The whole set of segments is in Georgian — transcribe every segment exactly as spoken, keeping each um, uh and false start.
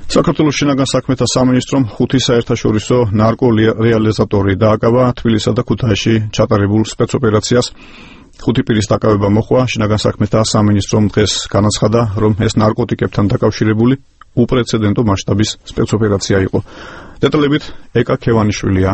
საქართველოს შინაგან საქმეთა სამინისტრომ ხუთი საერთაშორისო ნარკორეალიზატორი დააკავა თბილისსა და ქუთაისში ჩატარებულ სპეცოპერაციას. ხუთი პირის დაკავება მოხდა. შინაგან საქმეთა სამინისტრომ დღეს განაცხადა, რომ ეს ნარკოტიკებთან დაკავშირებული უპრეცედენტო მასშტაბის სპეცოპერაცია იყო. დეტალებით ეკა ქევანიშვილია.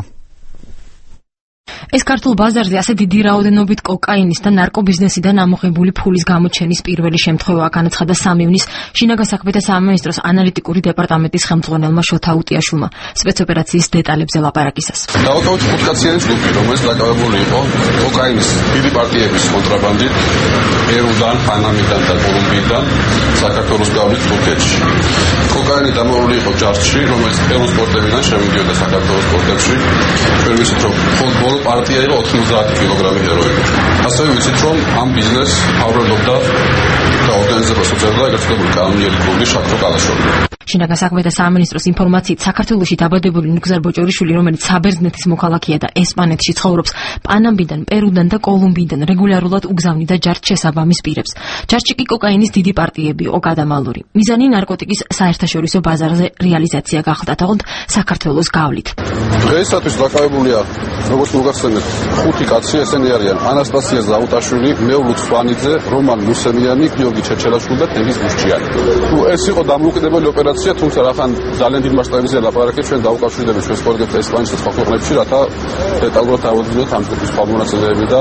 ეს ქართულ ბაზარზე ასე დიდი რაოდენობით კოკაინის და ნარკობიზნესიდან ამოღებული ფულის გამოჩენის პირველი შემთხვევაა, განაცხადა სამივნის შინაგან საქმეთა სამინისტროს ანალიტიკური დეპარტამენტის ხელმძღვანელმა შოთა უტიაშვილმა სპეცოპერაციის დეტალებზე ლაპარაკისას. დავაკავეთ ხუთკაციანი ჯგუფი, რომელიც დაკავებული იყო კოკაინის დიდი პარტიების კონტრაბანდით პერუდან, პანამიდან და კოლუმბიიდან საქართველოს გავლით თურქეთში. კოკაინი დამოვლილი იყო ჯარში, რომელიც პერუს პორტებიდან შემოდიოდა საქართველოს პორტებში. ჩვენ ვიცით, რომ ფუტბოლ პარტია იყო ოცდაათი კილოგრამი ჰეროინი. ასევე ვიცით, რომ ამ ბიზნესს მთავრობდა და ორგანიზებას უწევდა ეგრეთ წოდებული კანონიერი კლუბი შაქრო კალაშოვი. შინაგან საქმეთა სამინისტროს ინფორმაციით, საქართველოში დაბადებული ნუგზარ ბოჭორიშვილი, რომელიც საბერძნეთის მოქალაქეა და ესპანეთში ცხოვრობს, პანამიდან, პერუდან და კოლუმბიიდან რეგულარულად უგზავნიდა ჯარს შესაბამის პირებს. ჯარში კი კოკაინის დიდი პარტიები იყო გადამალული. მიზანი ნარკოტიკის საერთაშორისო ბაზარზე რეალიზაცია გახდა, თუმცა საქართველოს გავლით. დღეისათვის დაკავებულია, როგორც მოგახსენეთ, ხუთი კაცი, ესენი არიან ანასტასია ზაუტაშვილი, მეულუც სვანიძე, რომან მუსემიანი, გიორგი ჩეჩელაშვილი და თენგიზ გუშჩიანი. ნუ ეს იყო დამოუკიდებელი ოპერაცია, თუმცა რახან ძალიან დიდ მასშტაბებზე ლაპარაკეთ, ჩვენ დავუკავშირდებით ჩვენს კოლეგებს ესპანეთში და სხვა ქვეყნებში, რათა დეტალურად ავადმოთ ამ ტიპის სხვა მონაწილეები და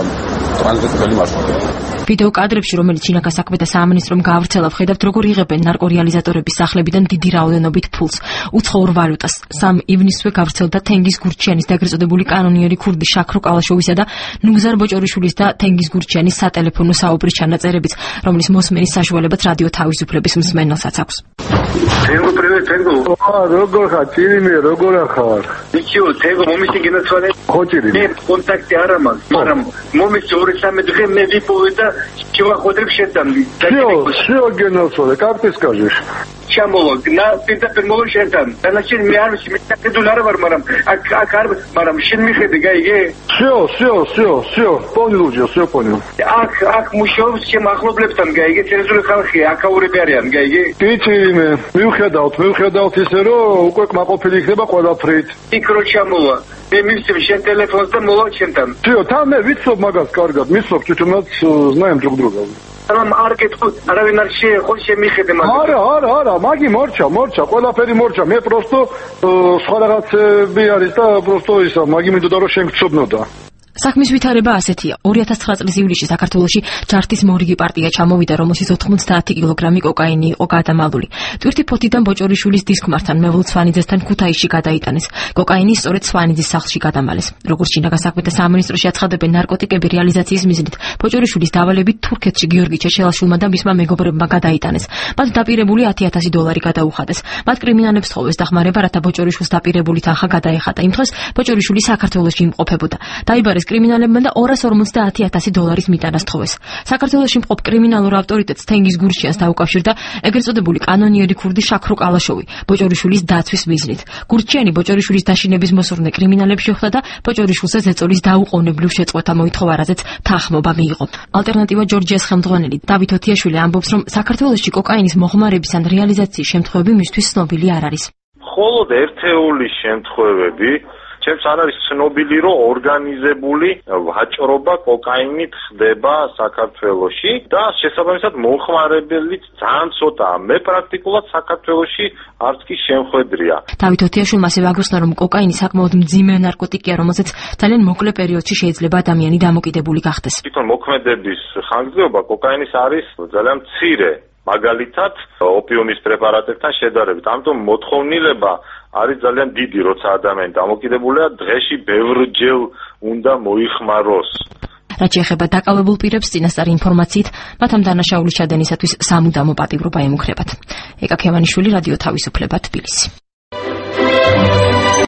ტრანზიტული მარშრუტები. ვიდეო კადრებში, რომელიც შინაგან საქმეთა სამინისტრომ გაავრცელა, ვხედავთ, როგორ იღებენ ნარკორეალიზატორების სახლებიდან დიდი რაოდენობით ფულს, უცხოურ ვალუტას. სამ ივნისვე გავრცელდა თენგიზ გურჩიანის და ეგრეთ წოდებული კანონიერი ქურდი შაქრო კალაშოვისა და ნუგზარ ბოჭორიშვილის და თენგიზ გურჩიანის სატელეფონო საუბრის ჩანაწერებიც, რომლის მოსმენის საშუალებაც რადიო თავისუფლების მსმენელსაც აქვს. Tengo привет, tengo. Ah, როგორ ხარ? წინიმე, როგორ ხარ? Ничего, tengo, მომისი გენაცვალე. ხოჭირი. მე კონტაქტი არ მაქვს, მაგრამ მომისი ორი სამი დღე მე ვიპოვე და შევახვედრებ შენთან. Всё, всё გენაცვალე, კარგი скажешь. ჩამოვა, ნა პირდაპირ მოვა შენთან. დანარჩენი მე არ ვიცი, მე დაკიდულ არ ვარ, მაგრამ აქ აქ არ, მაგრამ შენ მიხედე, გაიგე? Всё, всё, всё, всё, понял уже, всё понял. აქ აქ მუშაობს ჩემ ახლობლებთან, გაიგე? ცენზური ხალხია, აქაურები არიან, გაიგე? იცი, მივხედავთ, მივხედავთ ისე, რომ უკვე კმაყოფილი იქნება ყველაფრით. იქ რო ჩამოვა, მე მივცემ შენ ტელეფონს და მოვა შენთან. Всё, თან მე ვიცნობ მაგას კარგად, მიცნობ чуть-чуть, знаем друг друга. ამ არ კეთო, არავინ არ შეეხო, შემიხედე მაგას. არა, არა, არა, მაგი მორჩა, მორჩა, ყველაფერი მორჩა. მე просто სხვა რაღაცები არის და просто ისა, მაგი მინდოდა რომ შენ გწოდნოდა. საქმის ვითარება ასეთია. ორი ათას ცხრა წლის ივლისში საქართველოში ჯართის მორიგი პარტია ჩამოვიდა, რომელშიც ოთხმოცდაათი კილოგრამი კოკაინი იყო გადამალული. ტვირთი ფოთიდან ბოჭორიშვილის დისკმართან მევლუც სვანიძესთან ქუთაისში გადაიტანეს. კოკაინი სწორედ სვანიძის სახლში გადამალეს. როგორც შინაგან საქმეთა სამინისტროში აცხადებენ, ნარკოტიკები რეალიზაციის მიზნით ბოჭორიშვილის დავალებით თურქეთში გიორგი ჩეჩელაშვილმა და მისმა მეგობრებმა გადაიტანეს. მათ დაპირებული ათი ათასი დოლარი გადაუხადეს. მათ კრიმინალებს თხოვეს დახმარება, რათა ბოჭორიშვილს დაპირებული თანხა გადაეხადა. იმ დღეს ბოჭორიშვილი საქართველოში იმყოფებოდა. დაიბარეს კრიმინალებმა და ორას ორმოცდაათი ათასი დოლარის მიტანა სთხოვეს. საქართველოში მყოფ კრიმინალურ ავტორიტეტს თენგიზ გურჩიანს დაუკავშირდა ეგრეთ წოდებული კანონიერი ქურდი შაქრო კალაშოვი ბოჭორიშვილის დაცვის მიზნით. გურჩიანი ბოჭორიშვილის დაშინების მოსურნე კრიმინალებს შეხვდა და ბოჭორიშვილს ზეწოლის დაუყოვნებლივ შეწყვეტა მოითხოვა, რაზეც თანხმობა მიიღო. ალტერნატივა ჯორჯიას ხელმძღვანელი დავით ოთიაშვილი ამბობს, რომ საქართველოში კოკაინის მოხმარების ან რეალიზაციის შემთხვევები მისთვის ცნობილი არ არის. მხოლოდ ერთეული შემთხვევები ჩემს არ არის ცნობილი, რომ ორგანიზებული ვაჭრობა კოკაინით ხდება საქართველოში და შესაბამისად მომხმარებელიც ძალიან ცოტაა. მე პრაქტიკულად საქართველოში არც კი შემხვედრია. დავით ოთიაშვილმა ასევე აგრძელა, რომ კოკაინი საკმაოდ მძიმე ნარკოტიკია, რომელზეც ძალიან მოკლე პერიოდში შეიძლება ადამიანი დამოკიდებული გახდეს. თვითონ მოქმედების ხანგრძლივობა კოკაინის არის ძალიან მცირე. მაგალითად, ოპიუმის პრეპარატებთან შედარებით. ამიტომ მოთხოვნილება არის ძალიან დიდი, როცა ადამიანი დამოკიდებულია, დღეში ბევრჯერ უნდა მოიხმაროს. რაც შეეხება დაკავებულ პირებს, წინასწარი ინფორმაციით, მათ ამ დანაშაულის ჩადენისათვის სამუდამო პატიმრობა ემუქრებათ. ეკა ქევანიშვილი, რადიო თავისუფლება, თბილისი.